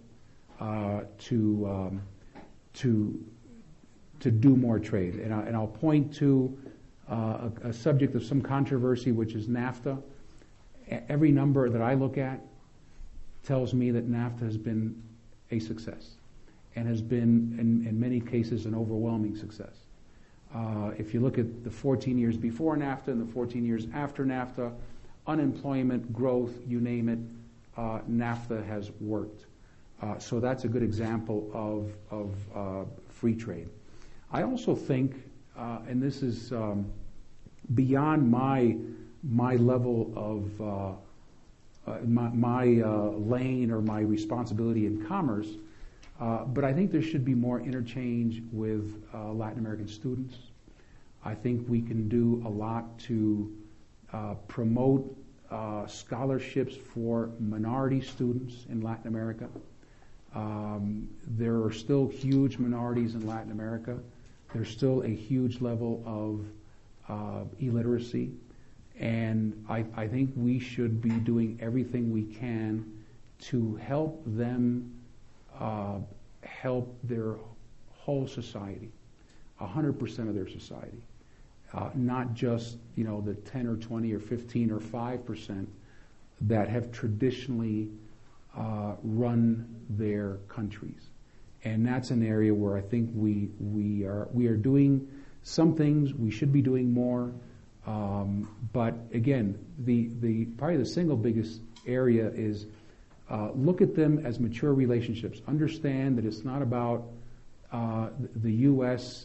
to do more trade. And I'll point to a subject of some controversy, which is NAFTA. Every number that I look at tells me that NAFTA has been a success and has been, in many cases, an overwhelming success. If you look at the 14 years before NAFTA and the 14 years after NAFTA, unemployment, growth, you name it, NAFTA has worked. So that's a good example of free trade. I also think, and this is beyond my level of my lane or my responsibility in commerce. But I think there should be more interchange with Latin American students. I think we can do a lot to promote scholarships for minority students in Latin America. There are still huge minorities in Latin America. There's still a huge level of illiteracy. And I think we should be doing everything we can to help them help their whole society, 100% of their society. Not just, the 10 or 20 or 15 or 5% that have traditionally run their countries. And that's an area where I think we are doing some things. We should be doing more. But again, the probably the single biggest area is look at them as mature relationships. Understand that it's not about the U.S.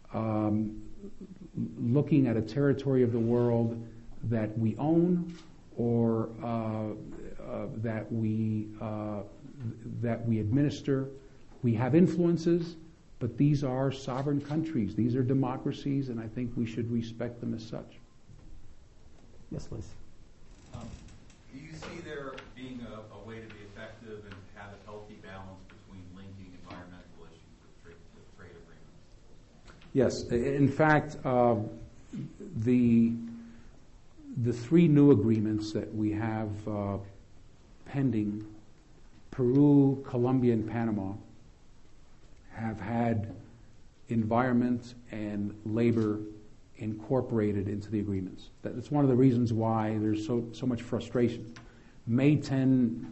Looking at a territory of the world that we own or that we administer. We have influences, but these are sovereign countries. These are democracies, and I think we should respect them as such. Yes, please. Do you see there being a way to be effective and have a healthy balance between linking environmental issues with trade agreements? Yes. In fact, the three new agreements that we have pending, Peru, Colombia, and Panama, have had environment and labor incorporated into the agreements. That's one of the reasons why there's so much frustration. May 10,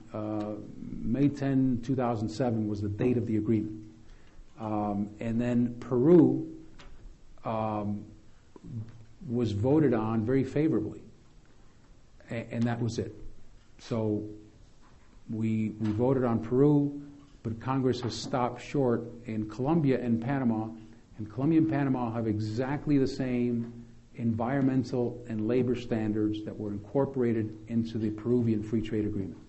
2007 was the date of the agreement. And then Peru was voted on very favorably. And that was it. So we voted on Peru, but Congress has stopped short in Colombia and Panama. And Colombia and Panama have exactly the same environmental and labor standards that were incorporated into the Peruvian Free Trade Agreement.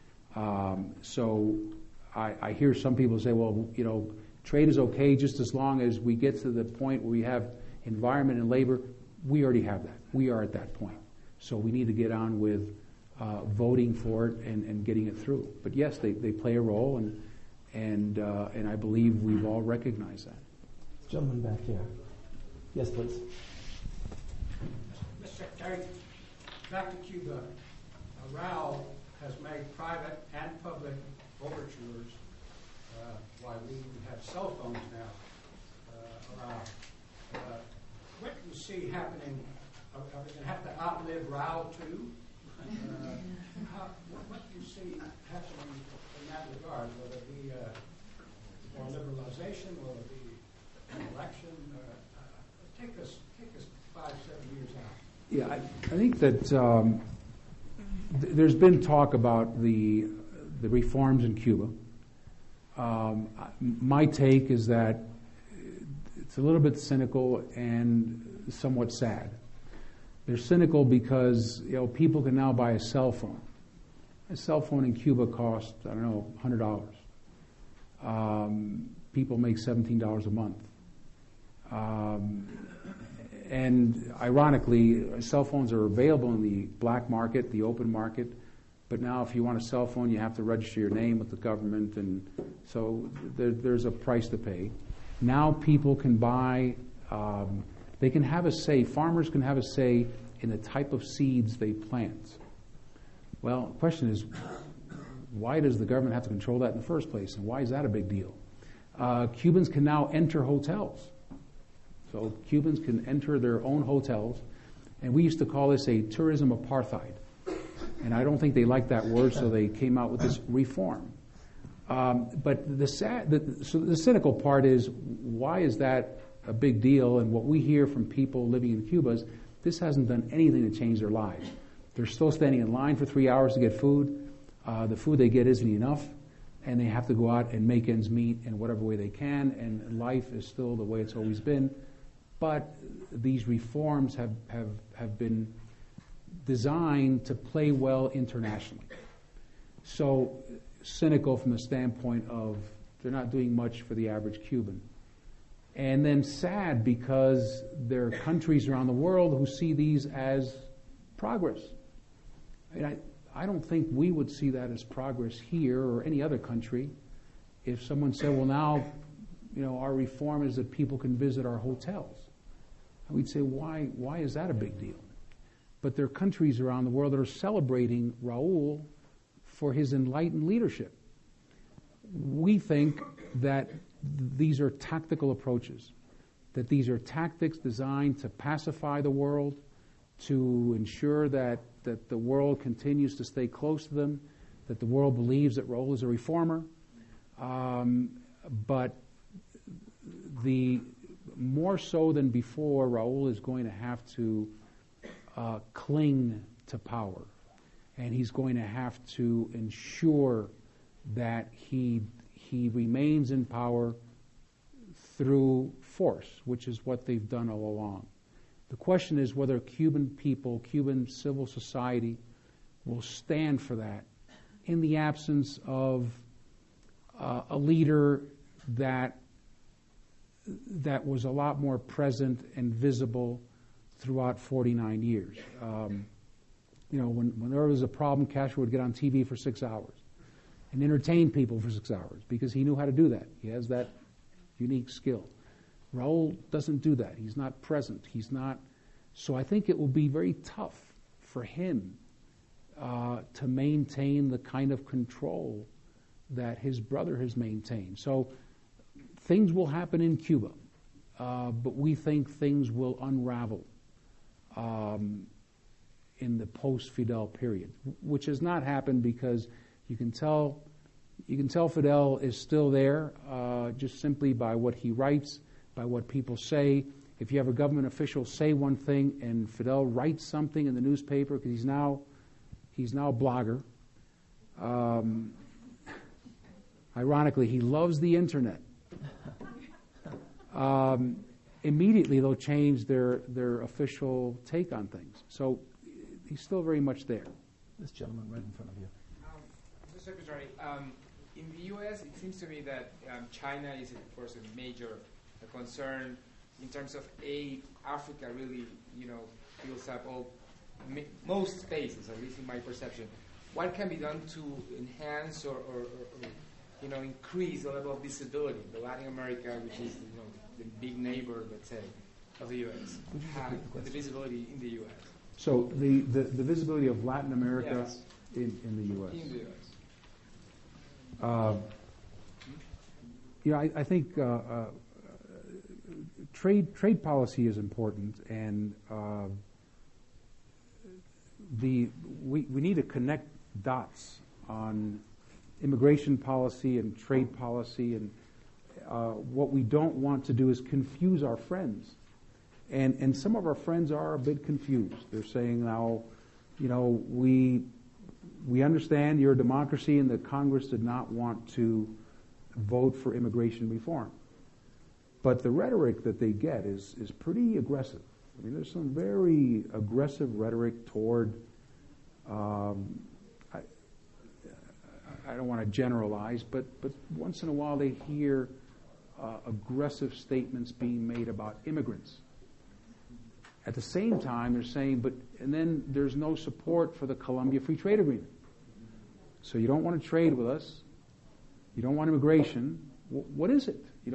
So I hear some people say, well, trade is okay just as long as we get to the point where we have environment and labor. We already have that. We are at that point. So we need to get on with voting for it and getting it through. But yes, they play a role, and I believe we've all recognized that. Gentleman back here. Yes, please. Mr. Secretary, back to Cuba. Raul has made private and public overtures why we have cell phones now around. What do you see happening? Are we going to have to outlive Raul too? What do you see happening in that regard? Will there be more liberalization? Will there be an election? Take us 5-7 years out. Yeah, I think that there's been talk about the reforms in Cuba. My take is that it's a little bit cynical and somewhat sad. They're cynical because people can now buy a cell phone. A cell phone in Cuba costs, $100. People make $17 a month. And ironically, cell phones are available in the black market, the open market, but now if you want a cell phone, you have to register your name with the government, and so there's a price to pay. Now people can buy, they can have a say, farmers can have a say in the type of seeds they plant. Well, the question is, why does the government have to control that in the first place, and why is that a big deal? Cubans can now enter hotels. So Cubans can enter their own hotels, and we used to call this a tourism apartheid. And I don't think they liked that word, so they came out with this reform. But the cynical part is, why is that a big deal? And what we hear from people living in Cuba is, this hasn't done anything to change their lives. They're still standing in line for 3 hours to get food. The food they get isn't enough, and they have to go out and make ends meet in whatever way they can, and life is still the way it's always been. but these reforms have been designed to play well internationally. So cynical from the standpoint of they're not doing much for the average Cuban. And then sad because there are countries around the world who see these as progress. I don't think we would see that as progress here or any other country if someone said, well, now, our reform is that people can visit our hotels. And we'd say, why is that a big deal? But there are countries around the world that are celebrating Raul for his enlightened leadership. We think that these are tactical approaches, that these are tactics designed to pacify the world, to ensure that the world continues to stay close to them, that the world believes that Raul is a reformer. But the more so than before, Raul is going to have to cling to power, and he's going to have to ensure that he remains in power through force, which is what they've done all along. The question is whether Cuban people, Cuban civil society, will stand for that in the absence of a leader that was a lot more present and visible throughout 49 years. When there was a problem, Castro would get on TV for 6 hours and entertain people for 6 hours because he knew how to do that. He has that unique skill. Raul doesn't do that. He's not present. He's not. So I think it will be very tough for him to maintain the kind of control that his brother has maintained. So things will happen in Cuba, but we think things will unravel in the post-Fidel period, which has not happened because you can tell Fidel is still there just simply by what he writes, by what people say. If you have a government official say one thing and Fidel writes something in the newspaper, because he's now a blogger. Ironically, he loves the internet. Immediately they'll change their official take on things. So he's still very much there. This gentleman right in front of you. Mr. Secretary, in the U.S., it seems to me that China is, of course, a major concern in terms of aid. Africa really, fills up most spaces, at least in my perception. What can be done to enhance or increase the level of visibility in Latin America, which is the big neighbor, let's say, of the U.S. The visibility in the U.S. So the visibility of Latin America Yes. in the U.S. In the U.S. I think trade policy is important, and we need to connect dots on immigration policy and trade policy, and what we don't want to do is confuse our friends. And some of our friends are a bit confused. They're saying now, we understand you're a democracy and that Congress did not want to vote for immigration reform. But the rhetoric that they get is pretty aggressive. I mean, there's some very aggressive rhetoric toward, I don't want to generalize, but once in a while they hear aggressive statements being made about immigrants. At the same time, they're saying, and then there's no support for the Colombia Free Trade Agreement. So you don't want to trade with us. You don't want immigration. What is it?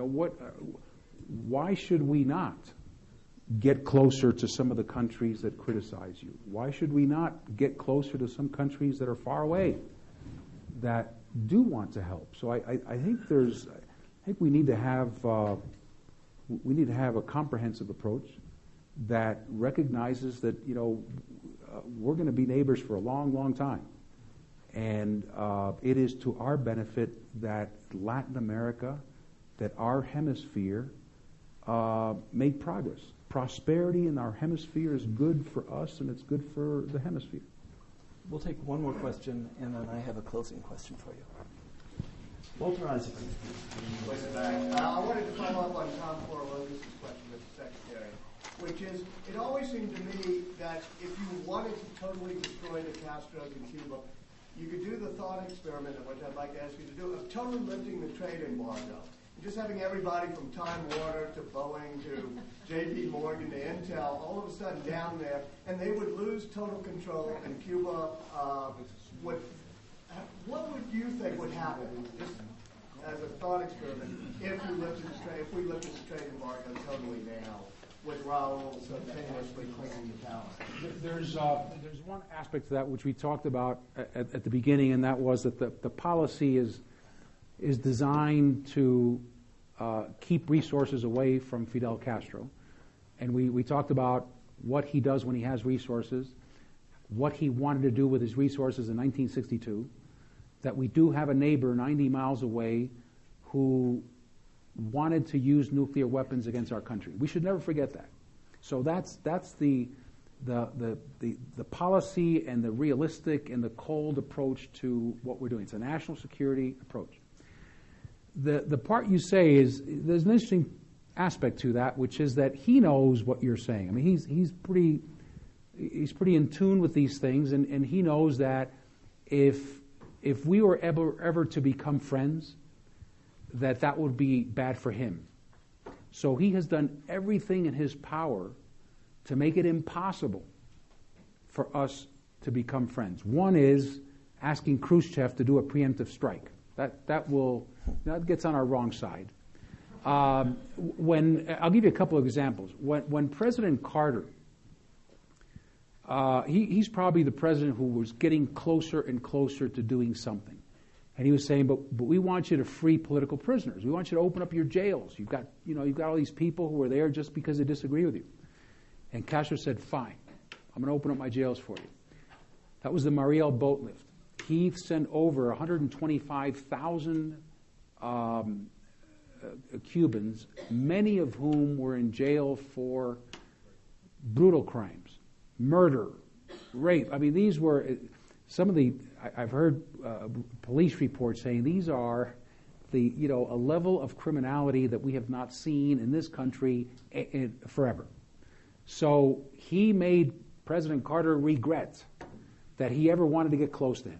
Why should we not get closer to some of the countries that criticize you? Why should we not get closer to some countries that are far away that do want to help? So I think we need to have a comprehensive approach that recognizes that we're going to be neighbors for a long, long time, and it is to our benefit that Latin America, that our hemisphere, make progress. Prosperity in our hemisphere is good for us, and it's good for the hemisphere. We'll take one more question, and then I have a closing question for you. Walter Isaacson. I wanted to follow up on Tom Korologis' question with the Secretary. which is, it always seemed to me that if you wanted to totally destroy the Castros in Cuba, you could do the thought experiment, which I'd like to ask you to do, of totally lifting the trade embargo. Just having everybody from Time Warner to Boeing to J.P. Morgan to Intel all of a sudden down there, and they would lose total control, and Cuba would. What would you think would happen, just as a thought experiment, if we lifted the trade embargo totally now, with Raul simultaneously clinging to power? There's one aspect to that which we talked about at the beginning, and that was that the policy is designed to keep resources away from Fidel Castro. And we talked about what he does when he has resources, what he wanted to do with his resources in 1962, that we do have a neighbor 90 miles away who wanted to use nuclear weapons against our country. We should never forget that. So that's the policy and the realistic and the cold approach to what we're doing. It's a national security approach. The part you say is, there's an interesting aspect to that, which is that he knows what you're saying. I mean, he's pretty in tune with these things, and he knows that if we were ever to become friends, that would be bad for him. So he has done everything in his power to make it impossible for us to become friends. One is asking Khrushchev to do a preemptive strike. That gets on our wrong side. I'll give you a couple of examples. When President Carter, he's probably the president who was getting closer and closer to doing something, and he was saying, "But we want you to free political prisoners. We want you to open up your jails. You've got all these people who are there just because they disagree with you." And Castro said, "Fine, I'm going to open up my jails for you." That was the Mariel boat lift. He sent over 125,000 Cubans, many of whom were in jail for brutal crimes, murder, rape. I mean, these were some of the. I've heard police reports saying these are a level of criminality that we have not seen in this country forever. So he made President Carter regret that he ever wanted to get close to him.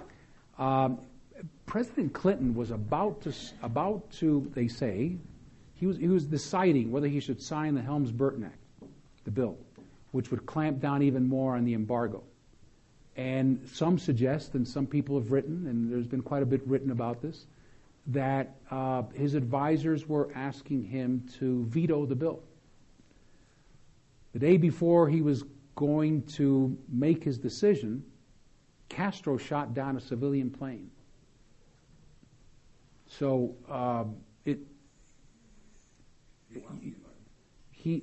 President Clinton was about to, they say, he was deciding whether he should sign the Helms-Burton Act, the bill, which would clamp down even more on the embargo. And some suggest, and some people have written, and there's been quite a bit written about this, that his advisors were asking him to veto the bill. The day before he was going to make his decision, Castro shot down a civilian plane. So he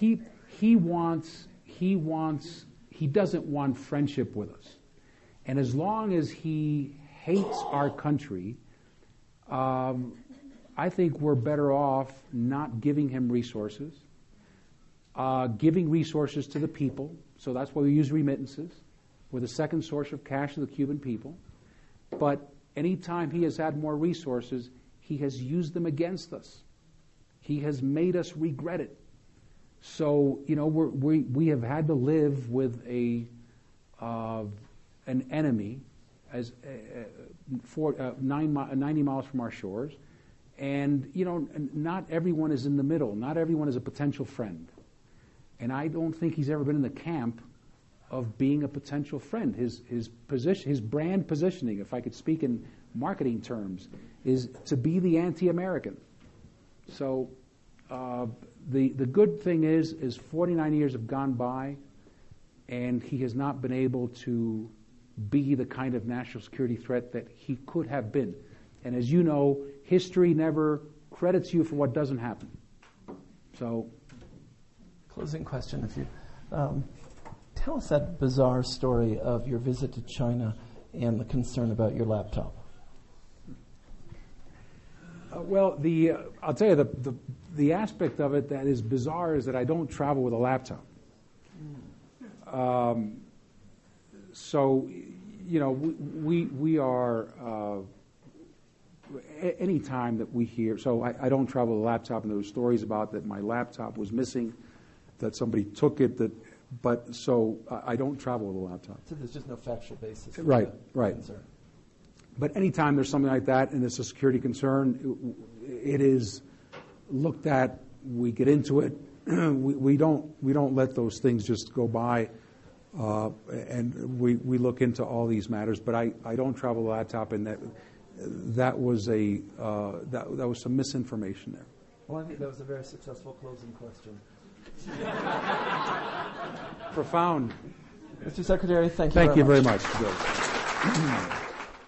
doesn't want friendship with us, and as long as he hates our country, I think we're better off not giving him resources, giving resources to the people. So that's why we use remittances. We're the second source of cash to the Cuban people. But anytime he has had more resources, he has used them against us. He has made us regret it. So, we have had to live with an enemy as 90 miles from our shores. And, not everyone is in the middle. Not everyone is a potential friend. And I don't think he's ever been in the camp of being a potential friend. His position, his brand positioning, if I could speak in marketing terms, is to be the anti-American. So the good thing is 49 years have gone by, and he has not been able to be the kind of national security threat that he could have been. And as you know, history never credits you for what doesn't happen. So, closing question, if you tell us that bizarre story of your visit to China and the concern about your laptop. Well, I'll tell you the aspect of it that is bizarre is that I don't travel with a laptop. So, we are any time that we hear. So I don't travel with a laptop, and there were stories about that my laptop was missing. that somebody took it. But so I don't travel with a laptop. So there's just no factual basis for Right, the right. concern. But anytime there's something like that and it's a security concern, it is looked at. We get into it. we don't let those things just go by, and we look into all these matters. But I don't travel with a laptop, and that was that was some misinformation there. Well, I think that was a very successful closing question. Profound. Mr. Secretary, thank you Thank you very much. much.